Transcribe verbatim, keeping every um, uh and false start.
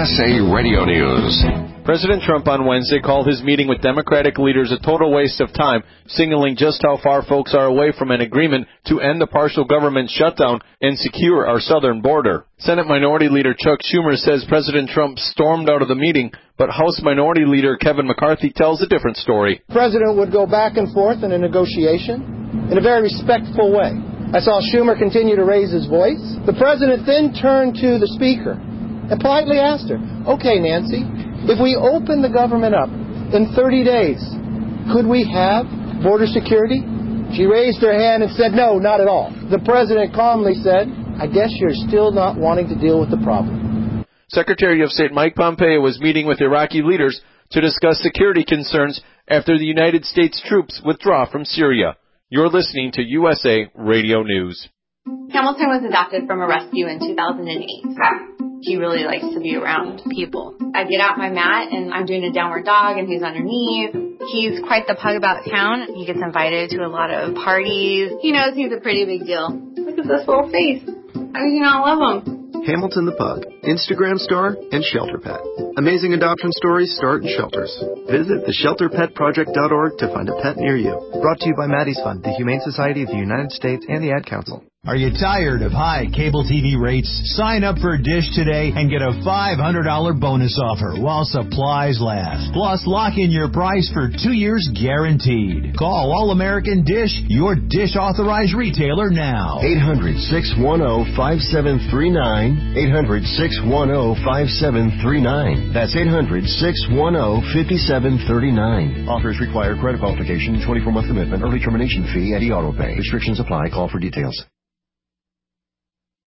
S A Radio News. President Trump on Wednesday called his meeting with Democratic leaders a total waste of time, signaling just how far folks are away from an agreement to end the partial government shutdown and secure our southern border. Senate Minority Leader Chuck Schumer says President Trump stormed out of the meeting, but House Minority Leader Kevin McCarthy tells a different story. The president would go back and forth in a negotiation in a very respectful way. I saw Schumer continue to raise his voice. The president then turned to the speaker and politely asked her, "Okay, Nancy, if we open the government up in thirty days, could we have border security?" She raised her hand and said, "No, not at all." The president calmly said, "I guess you're still not wanting to deal with the problem." Secretary of State Mike Pompeo was meeting with Iraqi leaders to discuss security concerns after the United States troops withdraw from Syria. You're listening to U S A Radio News. Hamilton was adopted from a rescue in two thousand eight. He really likes to be around people. I get out my mat and I'm doing a downward dog and he's underneath. He's quite the pug about town. He gets invited to a lot of parties. He knows he's a pretty big deal. Look at this little face. How do you not love him? Hamilton the Pug, Instagram star, and shelter pet. Amazing adoption stories start in shelters. Visit the shelter pet project dot org to find a pet near you. Brought to you by Maddie's Fund, the Humane Society of the United States, and the Ad Council. Are you tired of high cable T V rates? Sign up for Dish today and get a five hundred dollars bonus offer while supplies last. Plus, lock in your price for two years guaranteed. Call All-American Dish, your Dish authorized retailer now. eight hundred, six one zero, five seven three nine. eight hundred, six one zero, five seven three nine. That's eight hundred, six one zero, five seven three nine. Offers require credit qualification, twenty-four month commitment, early termination fee, and e-auto pay. Restrictions apply. Call for details.